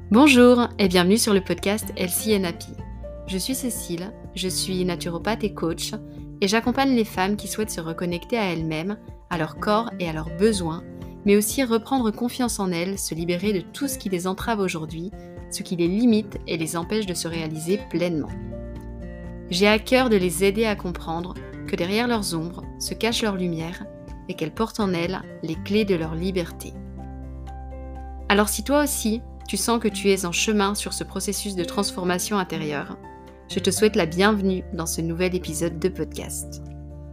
Bonjour et bienvenue sur le podcast Healthy and Happy. Je suis Cécile, je suis naturopathe et coach et j'accompagne les femmes qui souhaitent se reconnecter à elles-mêmes, à leur corps et à leurs besoins, mais aussi reprendre confiance en elles, se libérer de tout ce qui les entrave aujourd'hui, ce qui les limite et les empêche de se réaliser pleinement. J'ai à cœur de les aider à comprendre que derrière leurs ombres se cache leur lumière et qu'elles portent en elles les clés de leur liberté. Alors si toi aussi, tu sens que tu es en chemin sur ce processus de transformation intérieure, je te souhaite la bienvenue dans ce nouvel épisode de podcast.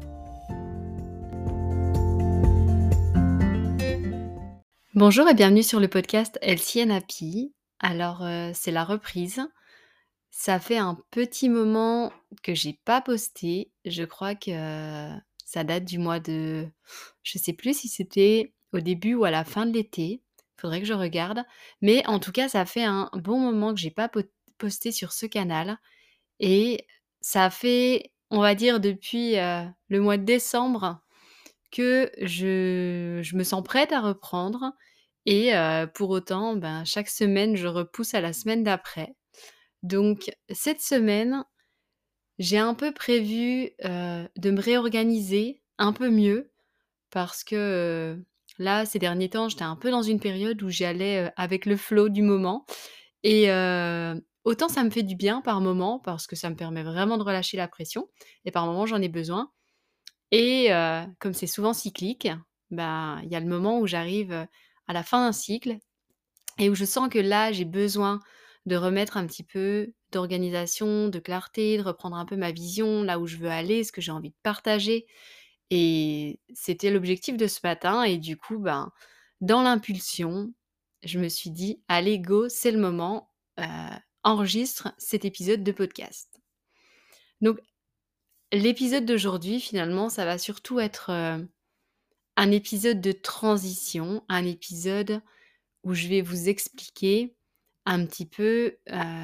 Bonjour et bienvenue sur le podcast Healthy and Happy. Alors c'est la reprise. Ça fait un petit moment que j'ai pas posté. Je crois que ça date du mois de... Je sais plus si c'était au début ou à la fin de l'été. Faudrait que je regarde. Mais en tout cas, ça fait un bon moment que j'ai pas posté sur ce canal. Et ça fait, on va dire, depuis le mois de décembre que je me sens prête à reprendre. Et pour autant, chaque semaine, je repousse à la semaine d'après. Donc cette semaine, j'ai un peu prévu, de me réorganiser un peu mieux parce que, là, ces derniers temps, j'étais un peu dans une période où j'allais, avec le flow du moment et autant ça me fait du bien par moment parce que ça me permet vraiment de relâcher la pression et par moments, j'en ai besoin et comme c'est souvent cyclique, il y a le moment où j'arrive, à la fin d'un cycle et où je sens que là, j'ai besoin de remettre un petit peu d'organisation, de clarté, de reprendre un peu ma vision, là où je veux aller, ce que j'ai envie de partager et c'était l'objectif de ce matin et du coup, dans l'impulsion, je me suis dit: «Allez go, c'est le moment, heu, enregistre cet épisode de podcast». Donc l'épisode d'aujourd'hui, finalement, ça va surtout être, un épisode de transition, un épisode où je vais vous expliquer un petit peu,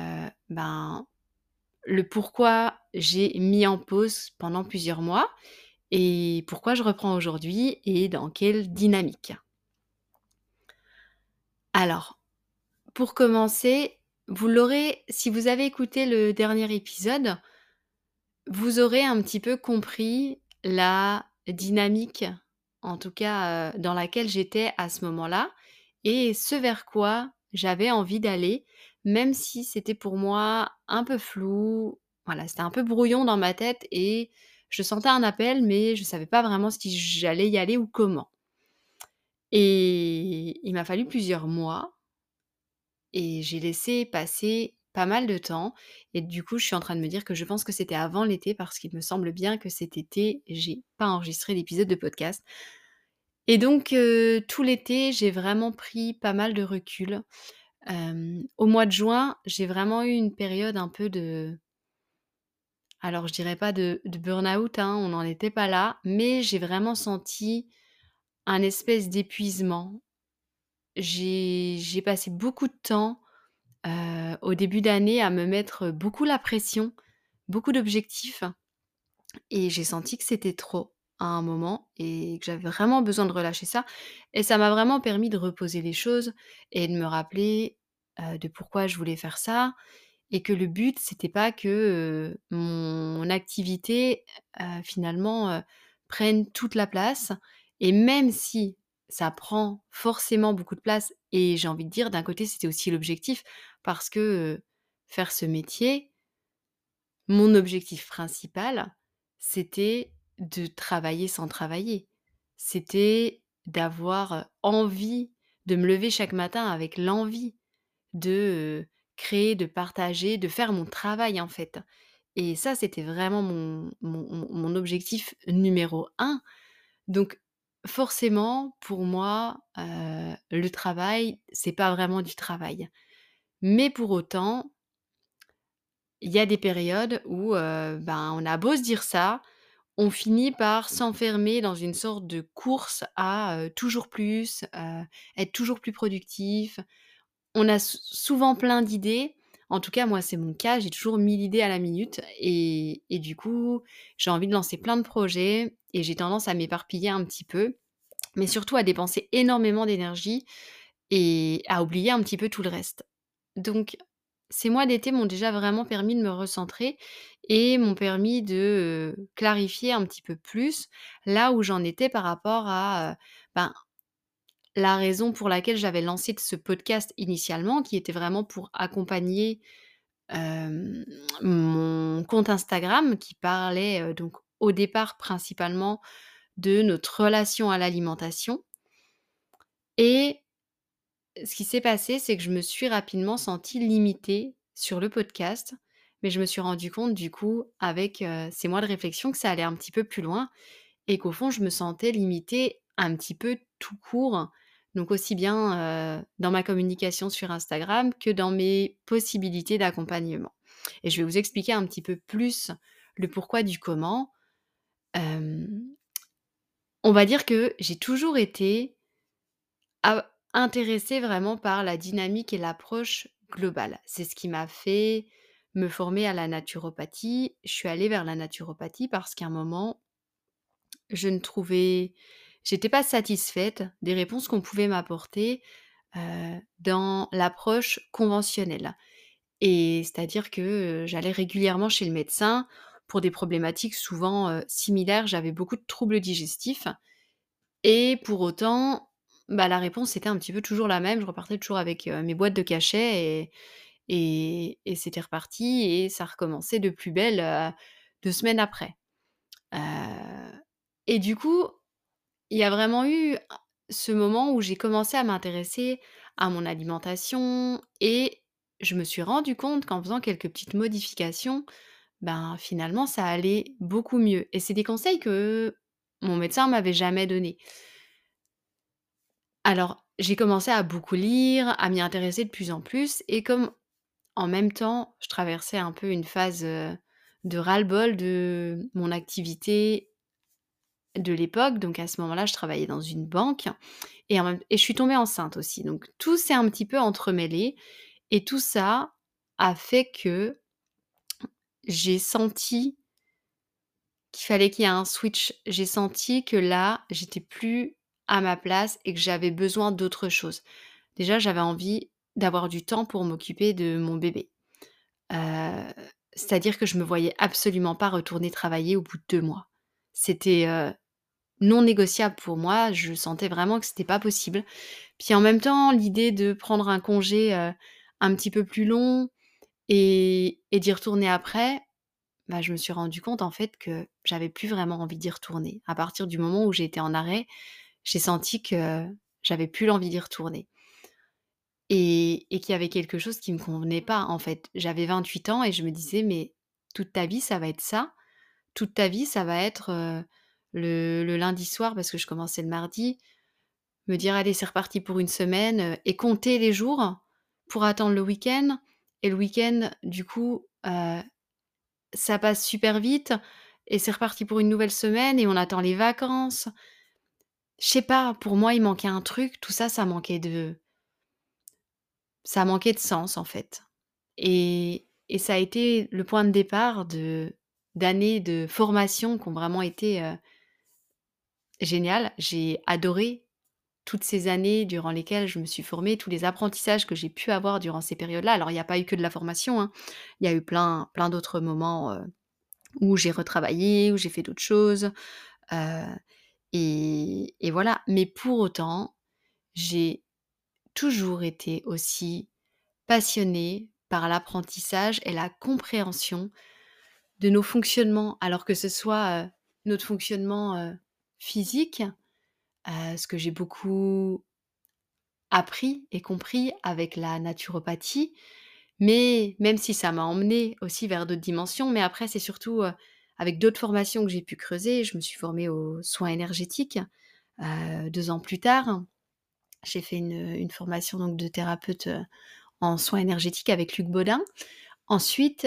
le pourquoi j'ai mis en pause pendant plusieurs mois et pourquoi je reprends aujourd'hui et dans quelle dynamique. Alors, pour commencer, vous l'aurez si vous avez écouté le dernier épisode, vous aurez un petit peu compris la dynamique, en tout cas, dans laquelle j'étais à ce moment-là et ce vers quoi j'avais envie d'aller, même si c'était pour moi un peu flou. Voilà, c'était un peu brouillon dans ma tête et je sentais un appel, mais je savais pas vraiment si j'allais y aller ou comment. Et il m'a fallu plusieurs mois et j'ai laissé passer pas mal de temps et du coup, je suis en train de me dire que je pense que c'était avant l'été parce qu'il me semble bien que cet été, j'ai pas enregistré d'épisode de podcast et donc tout l'été, j'ai vraiment pris pas mal de recul. Au mois de juin, j'ai vraiment eu une période un peu de alors je dirais pas de burn-out, hein, on n'en était pas là, mais j'ai vraiment senti un espèce d'épuisement. J'ai passé beaucoup de temps au début d'année à me mettre beaucoup la pression, beaucoup d'objectifs et j'ai senti que c'était trop à un moment et que j'avais vraiment besoin de relâcher ça et ça m'a vraiment permis de reposer les choses et de me rappeler, de pourquoi je voulais faire ça et que le but c'était pas que, mon activité, finalement, prenne toute la place et même si ça prend forcément beaucoup de place et j'ai envie de dire d'un côté c'était aussi l'objectif parce que, faire ce métier, mon objectif principal, c'était de travailler sans travailler. C'était d'avoir, envie de me lever chaque matin avec l'envie de, créer, de partager, de faire mon travail, en fait. Et ça, c'était vraiment mon objectif numéro un. Donc forcément, pour moi, le travail, c'est pas vraiment du travail. Mais pour autant, il y a des périodes où, on a beau se dire ça, on finit par s'enfermer dans une sorte de course à, toujours plus, être toujours plus productif. On a souvent plein d'idées. En tout cas, moi, c'est mon cas, j'ai toujours 1000 idées à la minute et du coup, j'ai envie de lancer plein de projets et j'ai tendance à m'éparpiller un petit peu, mais surtout à dépenser énormément d'énergie et à oublier un petit peu tout le reste. Donc ces mois d'été m'ont déjà vraiment permis de me recentrer et m'ont permis de, clarifier un petit peu plus là où j'en étais par rapport à, ben, la raison pour laquelle j'avais lancé ce podcast initialement, qui était vraiment pour accompagner, hem, mon compte Instagram qui parlait, donc au départ principalement de notre relation à l'alimentation. Et ce qui s'est passé, c'est que je me suis rapidement sentie limitée sur le podcast, mais je me suis rendu compte du coup avec, ces mois de réflexion que ça allait un petit peu plus loin et qu'au fond je me sentais limitée un petit peu tout court. Donc aussi bien, dans ma communication sur Instagram que dans mes possibilités d'accompagnement. Et je vais vous expliquer un petit peu plus le pourquoi du comment. Hem, on va dire que j'ai toujours été intéressée vraiment par la dynamique et l'approche globale. C'est ce qui m'a fait me former à la naturopathie. Je suis allée vers la naturopathie parce qu'à un moment, je ne trouvais j'étais pas satisfaite des réponses qu'on pouvait m'apporter, dans l'approche conventionnelle. Et c'est-à-dire que, j'allais régulièrement chez le médecin pour des problématiques souvent, similaires. J'avais beaucoup de troubles digestifs et pour autant, bah, la réponse était un petit peu toujours la même. Je repartais toujours avec, mes boîtes de cachets et c'était reparti et ça recommençait de plus belle, 2 semaines après. Heu et du coup, il y a vraiment eu ce moment où j'ai commencé à m'intéresser à mon alimentation et je me suis rendu compte qu'en faisant quelques petites modifications, ben, finalement ça allait beaucoup mieux et c'est des conseils que mon médecin m'avait jamais donnés. Alors, j'ai commencé à beaucoup lire, à m'y intéresser de plus en plus et comme en même temps, je traversais un peu une phase, de ras-le-bol de mon activité de l'époque, donc à ce moment-là, je travaillais dans une banque et je suis tombée enceinte aussi, donc tout s'est un petit peu entremêlé et tout ça a fait que j'ai senti qu'il fallait qu'il y ait un switch. J'ai senti que là, j'étais plus à ma place et que j'avais besoin d'autre chose. Déjà, j'avais envie d'avoir du temps pour m'occuper de mon bébé. Heu, c'est-à-dire que je me voyais absolument pas retourner travailler au bout de 2 mois. C'était, non négociable pour moi, je sentais vraiment que c'était pas possible. Puis en même temps, l'idée de prendre un congé, un petit peu plus long et d'y retourner après, bah, je me suis rendu compte en fait que j'avais plus vraiment envie d'y retourner. À partir du moment où j'ai été en arrêt, j'ai senti que j'avais plus l'envie d'y retourner et qu'il y avait quelque chose qui me convenait pas en fait. J'avais 28 ans et je me disais: «Mais toute ta vie ça va être ça? Toute ta vie ça va être, le lundi soir» parce que je commençais le mardi, me dire: «Allez, c'est reparti pour une semaine», et compter les jours pour attendre le week-end et le week-end, du coup, ça passe super vite et c'est reparti pour une nouvelle semaine et on attend les vacances. Je sais pas, pour moi, il manquait un truc, tout ça, ça manquait de sens, en fait et ça a été le point de départ d'années de formation qui ont vraiment été, géniales. J'ai adoré toutes ces années durant lesquelles je me suis formée, tous les apprentissages que j'ai pu avoir durant ces périodes-là. Alors il y a pas eu que de la formation, hein. Il y a eu plein d'autres moments, où j'ai retravaillé, où j'ai fait d'autres choses, heu et voilà. Mais pour autant, j'ai toujours été aussi passionnée par l'apprentissage et la compréhension de nos fonctionnements. Alors que ce soit, notre fonctionnement, physique, ce que j'ai beaucoup appris et compris avec la naturopathie, mais même si ça m'a emmenée aussi vers d'autres dimensions, mais après c'est surtout, avec d'autres formations que j'ai pu creuser. Je me suis formée aux soins énergétiques, 2 ans plus tard. J'ai fait une formation donc de thérapeute, en soins énergétiques avec Luc Bodin. Ensuite,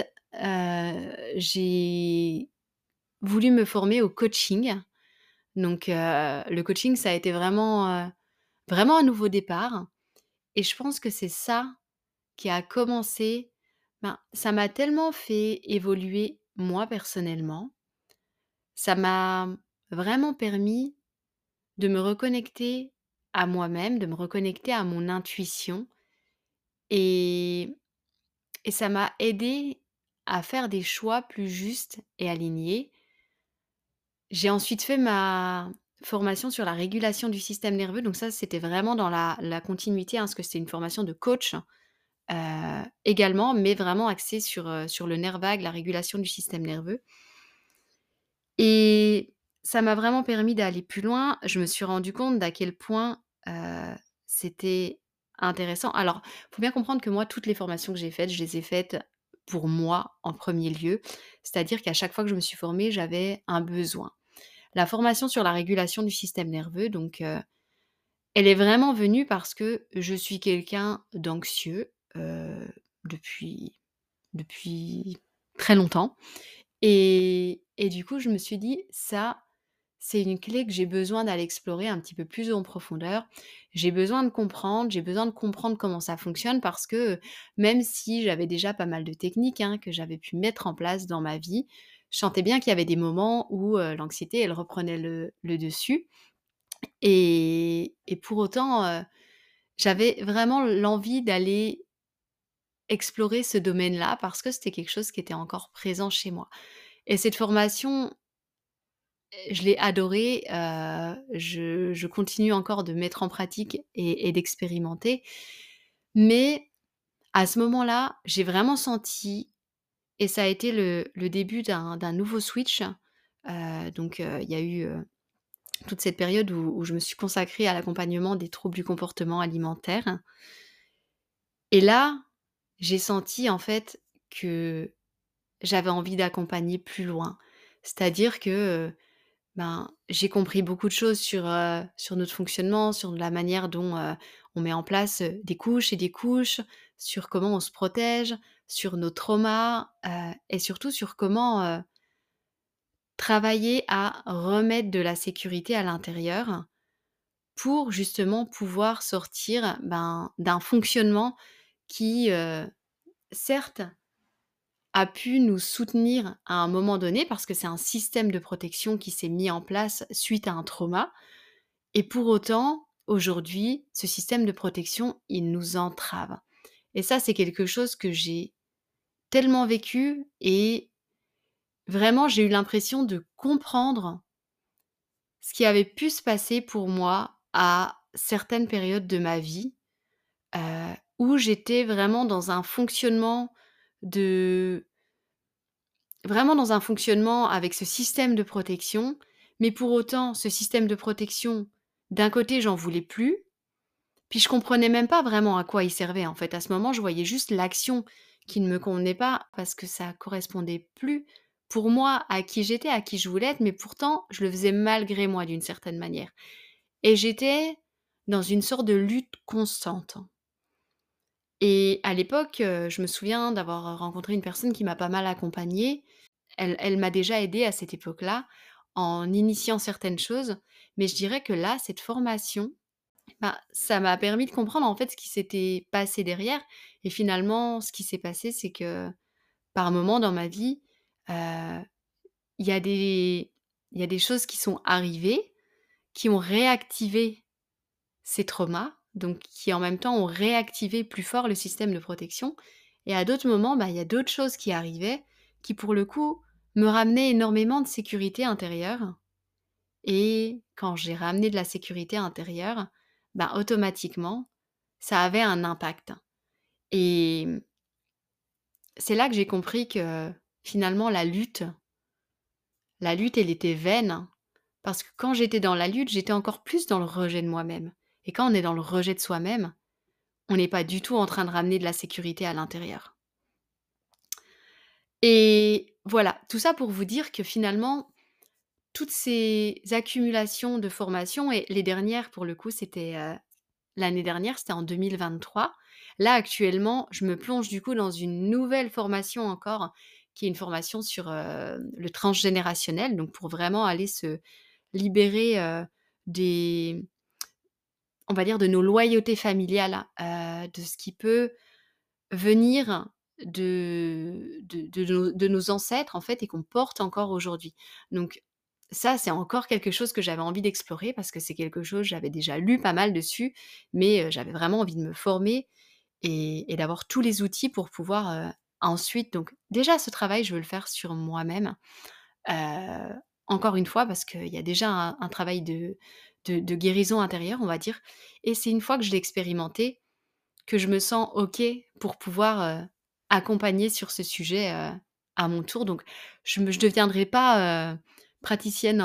j'ai voulu me former au coaching. Donc, le coaching, ça a été vraiment un nouveau départ et je pense que c'est ça qui a commencé ben, ça m'a tellement fait évoluer moi personnellement. Ça m'a vraiment permis de me reconnecter à moi-même, de me reconnecter à mon intuition et ça m'a aidé à faire des choix plus justes et alignés. J'ai ensuite fait ma formation sur la régulation du système nerveux, donc ça, c'était vraiment dans la continuité, hein, parce que c'était une formation de coach, également, mais vraiment axée sur le nerf vague, la régulation du système nerveux et ça m'a vraiment permis d'aller plus loin. Je me suis rendu compte d'à quel point, c'était intéressant. Alors, faut bien comprendre que moi, toutes les formations que j'ai faites, je les ai faites pour moi en premier lieu. C'est-à-dire qu'à chaque fois que je me suis formée, j'avais un besoin. La formation sur la régulation du système nerveux, donc elle est vraiment venue parce que je suis quelqu'un d'anxieux, depuis depuis très longtemps et du coup, je me suis dit: «Ça, c'est une clé que j'ai besoin d'aller explorer un petit peu plus en profondeur. J'ai besoin de comprendre, j'ai besoin de comprendre comment ça fonctionne» parce que, même si j'avais déjà pas mal de techniques, hein, que j'avais pu mettre en place dans ma vie, je sentais bien qu'il y avait des moments où, l'anxiété, elle reprenait le dessus et pour autant, j'avais vraiment l'envie d'aller explorer ce domaine-là parce que c'était quelque chose qui était encore présent chez moi et cette formation, je l'ai adorée, je continue encore de mettre en pratique et d'expérimenter. Mais à ce moment-là, j'ai vraiment senti et ça a été le début d'un nouveau switch, donc il y a eu, toute cette période où je me suis consacrée à l'accompagnement des troubles du comportement alimentaire et là, j'ai senti en fait que j'avais envie d'accompagner plus loin. C'est-à-dire que, ben, j'ai compris beaucoup de choses sur notre fonctionnement, sur la manière dont, on met en place, des couches et des couches, sur comment on se protège, sur nos traumas, et surtout sur comment, travailler à remettre de la sécurité à l'intérieur pour justement pouvoir sortir, ben, d'un fonctionnement qui, certes a pu nous soutenir à un moment donné parce que c'est un système de protection qui s'est mis en place suite à un trauma et pour autant, aujourd'hui, ce système de protection, il nous entrave et ça, c'est quelque chose que j'ai tellement vécu et vraiment, j'ai eu l'impression de comprendre ce qui avait pu se passer pour moi à certaines périodes de ma vie, heu, où j'étais vraiment dans un fonctionnement de vraiment dans un fonctionnement avec ce système de protection, mais pour autant, ce système de protection, d'un côté, j'en voulais plus, puis je comprenais même pas vraiment à quoi il servait, en fait. À ce moment, je voyais juste l'action qui ne me convenait pas parce que ça correspondait plus pour moi à qui j'étais, à qui je voulais être, mais pourtant, je le faisais malgré moi d'une certaine manière et j'étais dans une sorte de lutte constante et à l'époque, je me souviens d'avoir rencontré une personne qui m'a pas mal accompagnée. Elle m'a déjà aidée à cette époque-là, en initiant certaines choses, mais je dirais que là, cette formation, bah, ça m'a permis de comprendre, en fait, ce qui s'était passé derrière et finalement, ce qui s'est passé, c'est que, par moments dans ma vie, heu, il y a des il y a des choses qui sont arrivées, qui ont réactivé ces traumas, donc qui, en même temps, ont réactivé plus fort le système de protection et à d'autres moments, bah, il y a d'autres choses qui arrivaient, qui, pour le coup, me ramenaient énormément de sécurité intérieure et quand j'ai ramené de la sécurité intérieure, ben, automatiquement, ça avait un impact et c'est là que j'ai compris que, finalement, la lutte, elle était vaine parce que quand j'étais dans la lutte, j'étais encore plus dans le rejet de moi-même et quand on est dans le rejet de soi-même, on n'est pas du tout en train de ramener de la sécurité à l'intérieur et voilà, tout ça pour vous dire que, finalement, toutes ces accumulations de formations et les dernières, pour le coup, c'était, l'année dernière, c'était en 2023. Là, actuellement, je me plonge du coup dans une nouvelle formation encore, qui est une formation sur, le transgénérationnel, donc pour vraiment aller se libérer, des on va dire de nos loyautés familiales, de ce qui peut venir de nos ancêtres en fait et qu'on porte encore aujourd'hui. Donc ça, c'est encore quelque chose que j'avais envie d'explorer parce que c'est quelque chose j'avais déjà lu pas mal dessus, mais j'avais vraiment envie de me former et d'avoir tous les outils pour pouvoir, ensuite donc déjà ce travail, je veux le faire sur moi-même, heu, encore une fois parce qu'il y a déjà un travail de guérison intérieure, on va dire et c'est une fois que je l'ai expérimenté que je me sens OK pour pouvoir, accompagner sur ce sujet, à mon tour. Donc je deviendrai pas, praticienne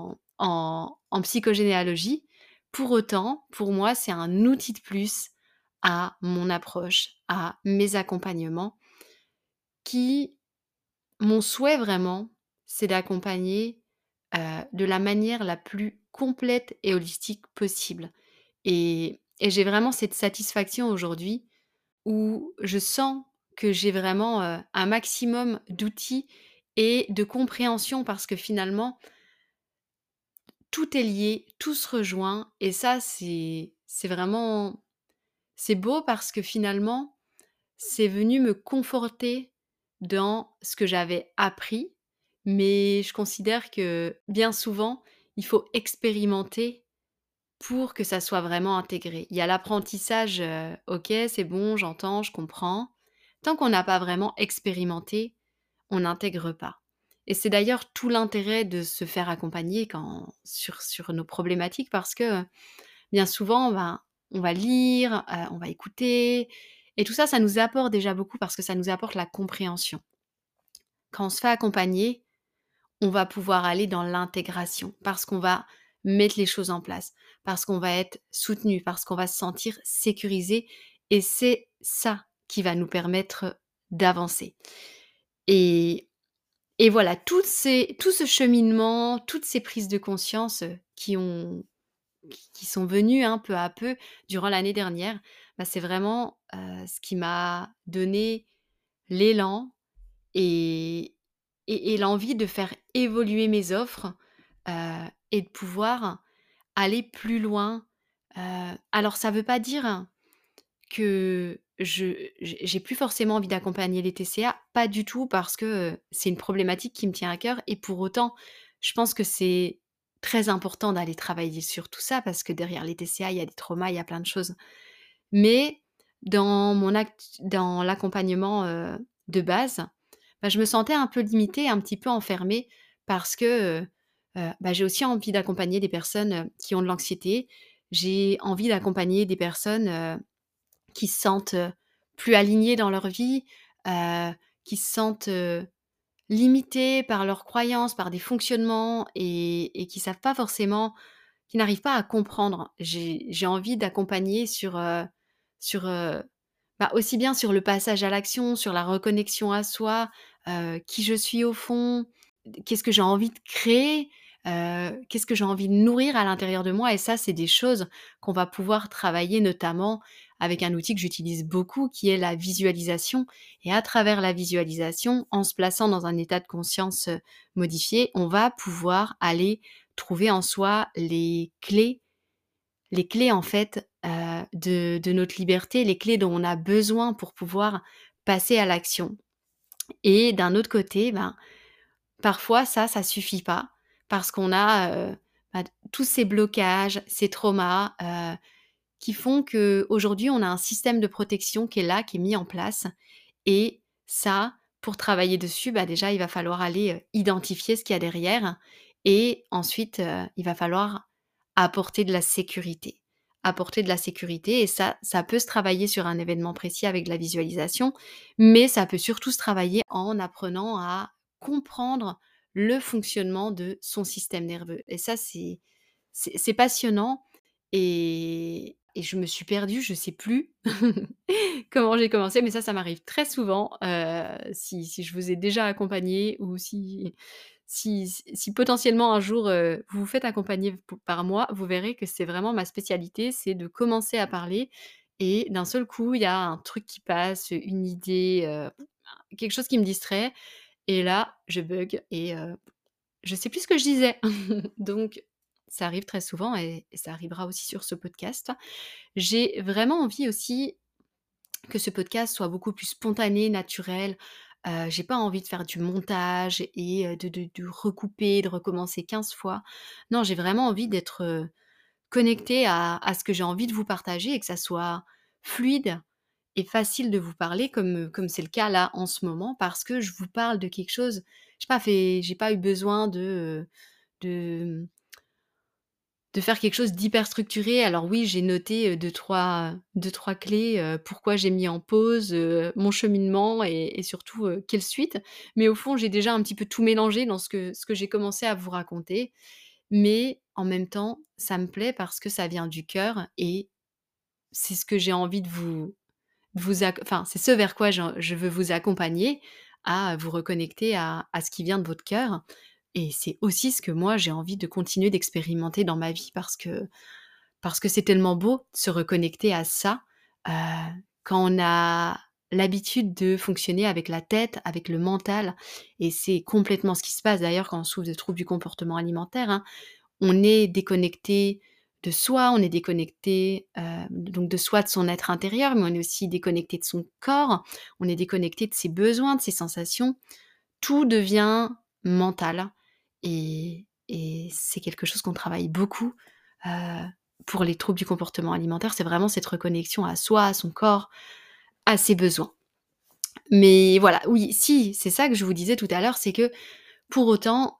en psychogénéalogie. Pour autant, pour moi, c'est un outil de plus à mon approche, à mes accompagnements qui mon souhait vraiment, c'est d'accompagner, de la manière la plus complète et holistique possible et j'ai vraiment cette satisfaction aujourd'hui où je sens que j'ai vraiment, un maximum d'outils et de compréhension parce que finalement, tout est lié, tout se rejoint et ça, c'est vraiment c'est beau parce que finalement, c'est venu me conforter dans ce que j'avais appris, mais je considère que bien souvent, il faut expérimenter pour que ça soit vraiment intégré. Il y a l'apprentissage, OK, c'est bon, j'entends, je comprends. Tant qu'on n'a pas vraiment expérimenté, on n'intègre pas et c'est d'ailleurs tout l'intérêt de se faire accompagner quand sur nos problématiques parce que, bien souvent, ben, on va lire, on va écouter et tout ça, ça nous apporte déjà beaucoup parce que ça nous apporte la compréhension. Quand on se fait accompagner, on va pouvoir aller dans l'intégration parce qu'on va mettre les choses en place, parce qu'on va être soutenu, parce qu'on va se sentir sécurisé et c'est ça qui va nous permettre d'avancer et voilà, tout ce cheminement, toutes ces prises de conscience, qui sont venues, hein, peu à peu durant l'année dernière, bah, c'est vraiment, ce qui m'a donné l'élan et l'envie de faire évoluer mes offres, et de pouvoir aller plus loin. Alors ça veut pas dire que j'ai plus forcément envie d'accompagner les TCA, pas du tout parce que, c'est une problématique qui me tient à cœur et pour autant, je pense que c'est très important d'aller travailler sur tout ça parce que derrière les TCA, il y a des traumas, il y a plein de choses. Mais dans l'accompagnement, de base, bah, je me sentais un peu limitée, un petit peu enfermée parce que, bah, j'ai aussi envie d'accompagner des personnes, qui ont de l'anxiété. J'ai envie d'accompagner des personnes, qui se sentent, plus alignés dans leur vie, heu, qui se sentent, limités par leurs croyances, par des fonctionnements et qui savent pas forcément qui n'arrivent pas à comprendre. J'ai envie d'accompagner sur, bah, aussi bien sur le passage à l'action, sur la reconnexion à soi, qui je suis au fond, qu'est-ce que j'ai envie de créer, qu'est-ce que j'ai envie de nourrir à l'intérieur de moi et ça, c'est des choses qu'on va pouvoir travailler notamment avec un outil que j'utilise beaucoup qui est la visualisation et à travers la visualisation, en se plaçant dans un état de conscience, modifié, on va pouvoir aller trouver en soi les clés en fait, de notre liberté, les clés dont on a besoin pour pouvoir passer à l'action et d'un autre côté, ben, parfois ça suffit pas parce qu'on a, bah, tous ces blocages, ces traumas, qui font qu'aujourd'hui on a un système de protection qui est là, qui est mis en place et ça, pour travailler dessus, bah, déjà il va falloir aller, identifier ce qu'il y a derrière et ensuite, il va falloir apporter de la sécurité. Apporter de la sécurité et ça peut se travailler sur un événement précis avec de la visualisation, mais ça peut surtout se travailler en apprenant à comprendre le fonctionnement de son système nerveux et ça c'est passionnant et je me suis perdue, je sais plus comment j'ai commencé, mais ça m'arrive très souvent, si je vous ai déjà accompagné ou si potentiellement un jour, vous vous faites accompagner par moi, vous verrez que c'est vraiment ma spécialité, c'est de commencer à parler et d'un seul coup, il y a un truc qui passe, une idée, quelque chose qui me distrait et là, je bug et je sais plus ce que je disais. Donc ça arrive très souvent et ça arrivera aussi sur ce podcast. J'ai vraiment envie aussi que ce podcast soit beaucoup plus spontané, naturel. J'ai pas envie de faire du montage et de recouper, de recommencer 15 fois. Non, j'ai vraiment envie d'être, connectée à ce que j'ai envie de vous partager et que ça soit fluide est facile de vous parler comme c'est le cas là en ce moment parce que je vous parle de quelque chose, j'ai pas eu besoin de de faire quelque chose d'hyper structuré. Alors oui, j'ai noté, 2-3 clés, pourquoi j'ai mis en pause, mon cheminement et surtout, quelle suite. Mais au fond, j'ai déjà un petit peu tout mélangé dans ce que j'ai commencé à vous raconter. Mais en même temps, ça me plaît parce que ça vient du cœur et c'est ce que j'ai envie c'est ce vers quoi je veux vous accompagner, à vous reconnecter à ce qui vient de votre cœur et c'est aussi ce que moi j'ai envie de continuer d'expérimenter dans ma vie parce que c'est tellement beau de se reconnecter à ça, heu, quand on a l'habitude de fonctionner avec la tête, avec le mental et c'est complètement ce qui se passe d'ailleurs quand on souffre de troubles du comportement alimentaire, hein. On est déconnecté de soi, on est déconnecté, donc de soi, de son être intérieur, mais on est aussi déconnecté de son corps, on est déconnecté de ses besoins, de ses sensations. Tout devient mental et c'est quelque chose qu'on travaille beaucoup, heu, pour les troubles du comportement alimentaire. C'est vraiment cette reconnexion à soi, à son corps, à ses besoins. Mais voilà, oui, si, c'est ça que je vous disais tout à l'heure, c'est que pour autant,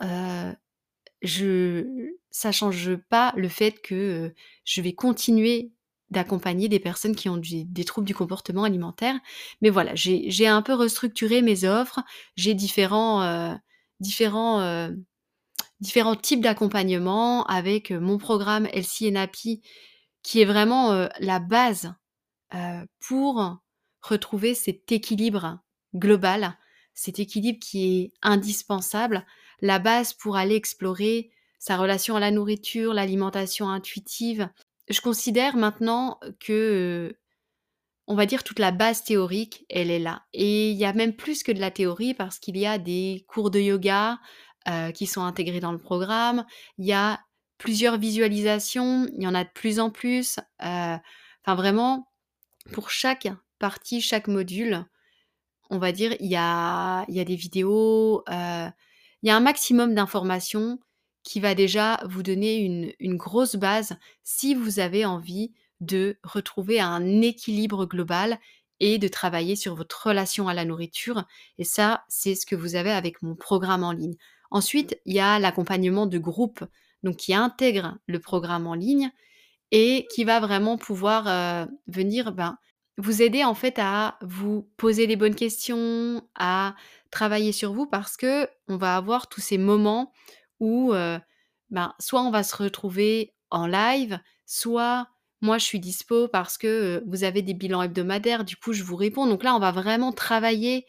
je ça change pas le fait que, je vais continuer d'accompagner des personnes qui ont des troubles du comportement alimentaire. Mais voilà, j'ai un peu restructuré mes offres. J'ai différents, différents types d'accompagnement avec, mon programme Healthy and Happy qui est vraiment, la base pour retrouver cet équilibre global, cet équilibre qui est indispensable, la base pour aller explorer sa relation à la nourriture, l'alimentation intuitive. Je considère maintenant que, on va dire toute la base théorique, elle est là et il y a même plus que de la théorie parce qu'il y a des cours de yoga, qui sont intégrés dans le programme. Il y a plusieurs visualisations, il y en a de plus en plus, enfin vraiment pour chaque partie, chaque module, on va dire, il y a des vidéos, il y a un maximum d'informations qui va déjà vous donner une grosse base si vous avez envie de retrouver un équilibre global et de travailler sur votre relation à la nourriture et ça, c'est ce que vous avez avec mon programme en ligne. Ensuite, il y a l'accompagnement de groupe, donc qui intègre le programme en ligne et qui va vraiment pouvoir, venir, ben, vous aider en fait à vous poser les bonnes questions, à travailler sur vous parce que on va avoir tous ces moments où, ben, soit on va se retrouver en live, soit moi je suis dispo parce que, vous avez des bilans hebdomadaires, du coup je vous réponds. Donc là, on va vraiment travailler,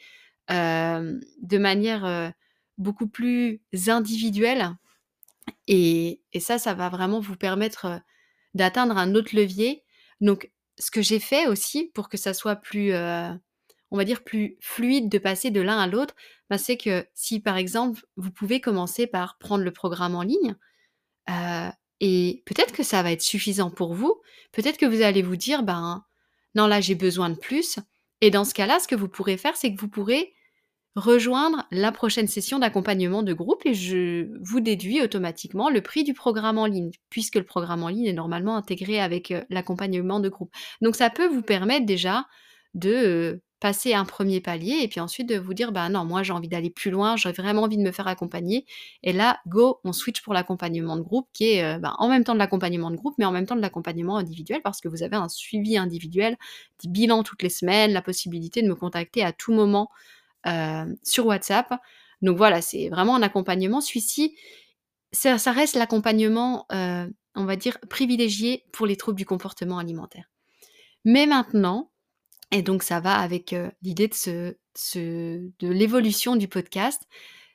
de manière, beaucoup plus individuelle et ça va vraiment vous permettre, d'atteindre un autre levier. Donc ce que j'ai fait aussi pour que ça soit plus, on va dire plus fluide de passer de l'un à l'autre, bah, c'est que si par exemple, vous pouvez commencer par prendre le programme en ligne, heu et peut-être que ça va être suffisant pour vous. Peut-être que vous allez vous dire: «Ben, non là j'ai besoin de plus» et dans ce cas-là, ce que vous pourrez faire, c'est que vous pourrez rejoindre la prochaine session d'accompagnement de groupe et je vous déduis automatiquement le prix du programme en ligne, puisque le programme en ligne est normalement intégré avec, l'accompagnement de groupe. Donc ça peut vous permettre déjà de, passer un premier palier et puis ensuite de vous dire: «Bah non, moi j'ai envie d'aller plus loin, j'ai vraiment envie de me faire accompagner» et là, go, on switch pour l'accompagnement de groupe qui est, ben, en même temps de l'accompagnement de groupe, mais en même temps de l'accompagnement individuel parce que vous avez un suivi individuel, des bilans toutes les semaines, la possibilité de me contacter à tout moment sur WhatsApp. Donc voilà, c'est vraiment un accompagnement. Celui-ci, ça reste l'accompagnement, on va dire privilégié pour les troubles du comportement alimentaire. Mais maintenant et donc ça va avec, l'idée de l'évolution du podcast,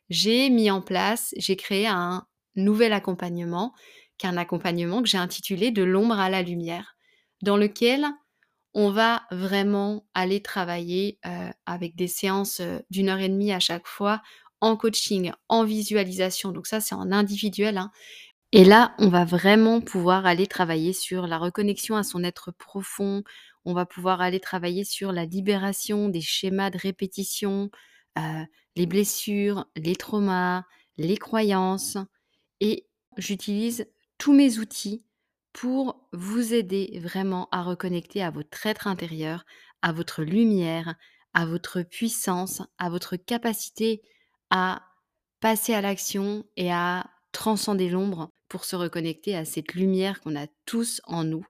j'ai créé un nouvel accompagnement, qui est un accompagnement que j'ai intitulé «De l'ombre à la lumière», dans lequel on va vraiment aller travailler, avec des séances, d'1 heure et demie à chaque fois, en coaching, en visualisation, donc ça, c'est en individuel, hein et là, on va vraiment pouvoir aller travailler sur la reconnexion à son être profond. On va pouvoir aller travailler sur la libération des schémas de répétition, heu, les blessures, les traumas, les croyances et j'utilise tous mes outils pour vous aider vraiment à reconnecter à votre être intérieur, à votre lumière, à votre puissance, à votre capacité à passer à l'action et à transcender l'ombre pour se reconnecter à cette lumière qu'on a tous en nous.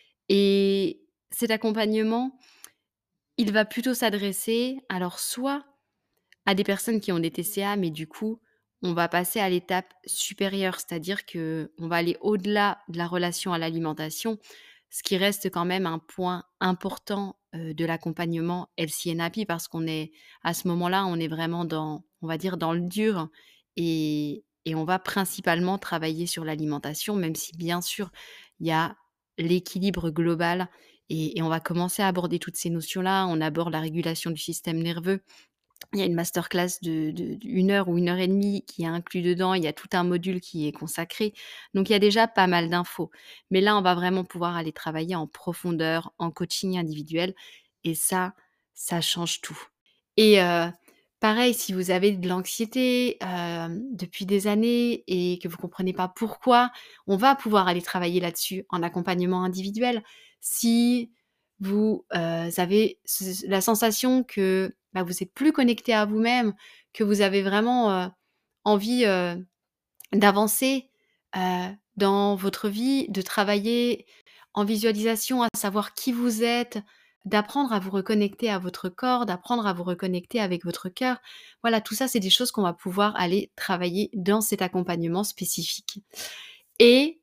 Et cet accompagnement, il va plutôt s'adresser alors soit à des personnes qui ont des TCA, mais du coup, on va passer à l'étape supérieure, c'est-à-dire qu'on va aller au-delà de la relation à l'alimentation, ce qui reste quand même un point important, de l'accompagnement Healthy and Happy parce qu'on est à ce moment-là, on est vraiment dans, on va dire, dans le dur et on va principalement travailler sur l'alimentation, même si bien sûr, il y a l'équilibre global et on va commencer à aborder toutes ces notions-là. On aborde la régulation du système nerveux, il y a une masterclass de d'1 heure ou 1 heure et demie qui est inclus dedans. Il y a tout un module qui est consacré. Donc il y a déjà pas mal d'infos. Mais là, on va vraiment pouvoir aller travailler en profondeur, en coaching individuel et ça change tout. Et pareil, si vous avez de l'anxiété, depuis des années et que vous comprenez pas pourquoi, on va pouvoir aller travailler là-dessus en accompagnement individuel. Si vous, avez la sensation que, bah, vous êtes plus connecté à vous-même, que vous avez vraiment, envie, d'avancer, dans votre vie, de travailler en visualisation, à savoir qui vous êtes, d'apprendre à vous reconnecter à votre corps, d'apprendre à vous reconnecter avec votre cœur. Voilà, tout ça, c'est des choses qu'on va pouvoir aller travailler dans cet accompagnement spécifique. Et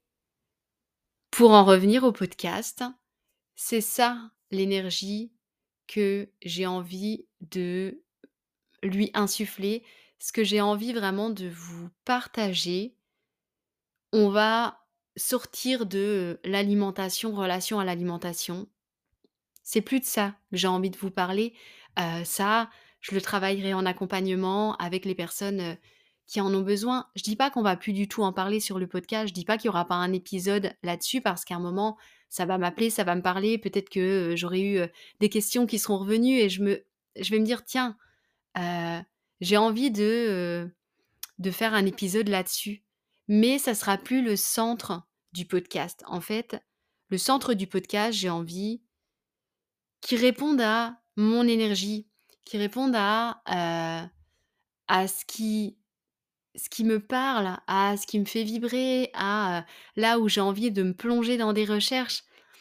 pour en revenir au podcast, c'est ça l'énergie que j'ai envie de lui insuffler, ce que j'ai envie vraiment de vous partager. On va sortir de, l'alimentation, relation à l'alimentation. C'est plus de ça que j'ai envie de vous parler. Ça, je le travaillerai en accompagnement avec les personnes, qui en ont besoin. Je dis pas qu'on va plus du tout en parler sur le podcast, je dis pas qu'il y aura pas un épisode là-dessus parce qu'à un moment, ça va m'appeler, ça va me parler, peut-être que, j'aurai eu, des questions qui seront revenues et je vais me dire: «Tiens, heu, j'ai envie de faire un épisode là-dessus». Mais ça sera plus le centre du podcast. En fait, le centre du podcast, j'ai envie qu'il réponde à mon énergie, qu'il réponde à ce qui me parle, à ce qui me fait vibrer, à, là où j'ai envie de me plonger dans des recherches.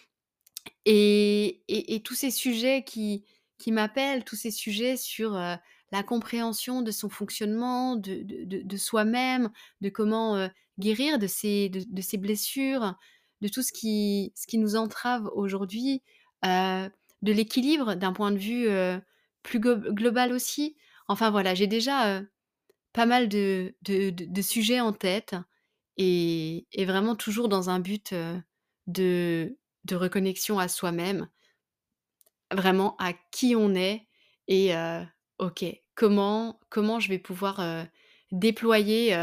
Et tous ces sujets qui m'appellent, tous ces sujets sur, la compréhension de son fonctionnement, de soi-même, de comment, guérir de ses blessures, de tout ce qui nous entrave aujourd'hui, de l'équilibre d'un point de vue, plus global aussi. Enfin voilà, j'ai déjà, pas mal de sujets en tête et vraiment toujours dans un but, de reconnexion à soi-même, vraiment à qui on est et OK, comment je vais pouvoir, déployer,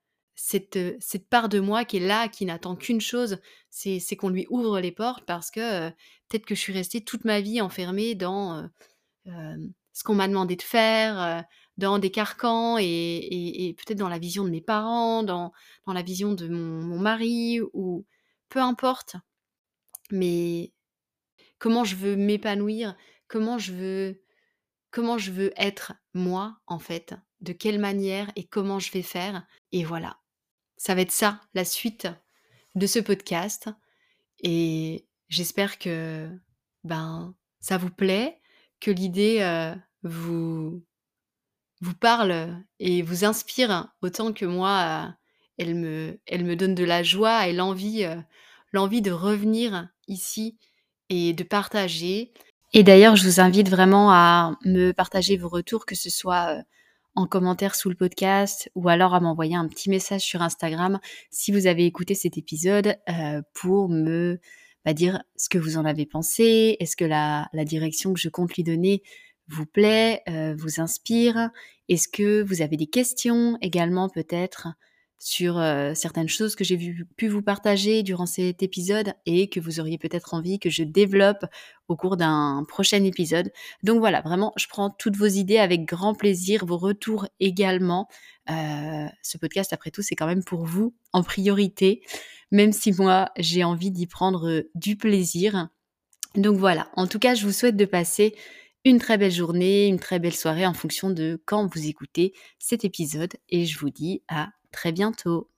cette part de moi qui est là, qui n'attend qu'une chose, c'est qu'on lui ouvre les portes parce que, peut-être que je suis restée toute ma vie enfermée dans, ce qu'on m'a demandé de faire, dans des carcans et peut-être dans la vision de mes parents, dans la vision de mon mari ou peu importe. Mais comment je veux m'épanouir, comment je veux comment je veux être moi, en fait, de quelle manière et comment je vais faire et voilà. Ça va être ça, la suite de ce podcast et j'espère que, ben, ça vous plaît, que l'idée, vous vous parle, et vous inspire autant que moi, elle me donne de la joie et l'envie de revenir ici et de partager. Et d'ailleurs, je vous invite vraiment à me partager vos retours, que ce soit, en commentaire sous le podcast ou alors à m'envoyer un petit message sur Instagram si vous avez écouté cet épisode, pour me, bah, dire ce que vous en avez pensé. Est-ce que la direction que je compte lui donner vous plaît, vous inspire? Est-ce que vous avez des questions également peut-être sur, certaines choses que j'ai pu vous partager durant cet épisode et que vous auriez peut-être envie que je développe au cours d'un prochain épisode? Donc voilà, vraiment, je prends toutes vos idées avec grand plaisir, vos retours également. Ce podcast, après tout, c'est quand même pour vous en priorité, même si moi, j'ai envie d'y prendre, du plaisir. Donc voilà, en tout cas, je vous souhaite de passer une très belle journée, une très belle soirée en fonction de quand vous écoutez cet épisode et je vous dis à très bientôt.